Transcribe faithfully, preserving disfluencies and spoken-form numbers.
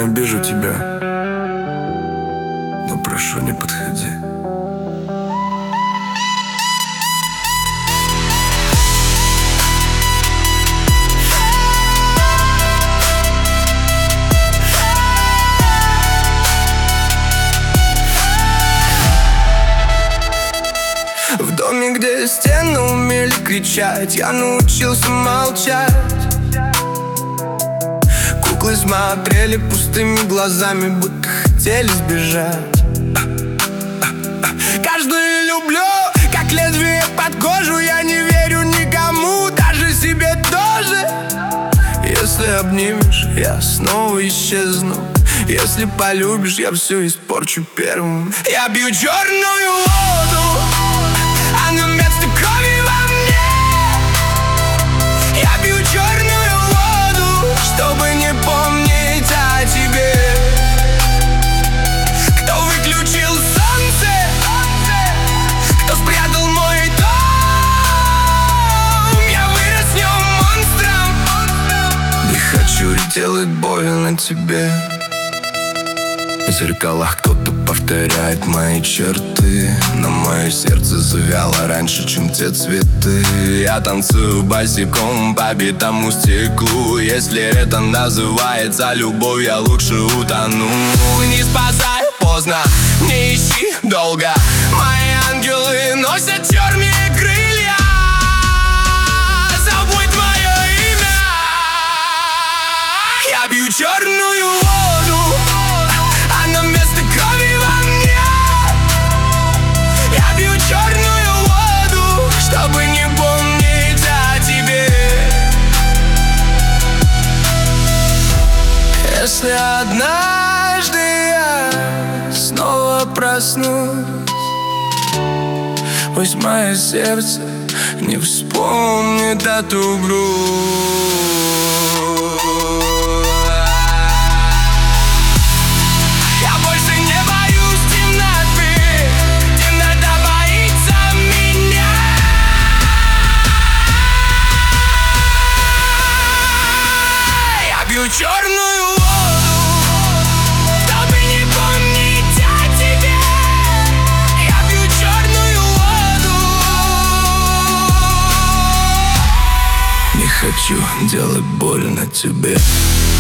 обижу тебя, но прошу, не подходи. В доме, где стены умели кричать, я научился молчать. Куклы смотрели пустыми глазами, будто хотели сбежать. Каждую люблю, как лезвие под кожу. Я не верю никому, даже себе тоже. Если обнимешь, я снова исчезну. Если полюбишь, я все испорчу первым. Я бью черную воду, а на место крови во мне. Я бью черную воду, чтобы не помнить о тебе. Кто выключил солнце, кто спрятал мой дом. Я вырос в нем монстром. Не хочу делать больно тебе. В зеркалах кто-то повторяет мои черты, но мое сердце завяло раньше, чем те цветы. Я танцую босиком по битому стеклу. Если это называется любовь, я лучше утону. Не спасай поздно, не ищи долго. Мои ангелы носят черные крылья. Забудь мое имя. Я бью черную воду, а на место крови во мне. Я бью черную воду, чтобы не помнить о тебе. Если однажды я снова проснусь, пусть мое сердце не вспомнит эту грусть. Черную воду, чтобы не помнить о тебе. Я пью черную воду. Не хочу делать больно тебе.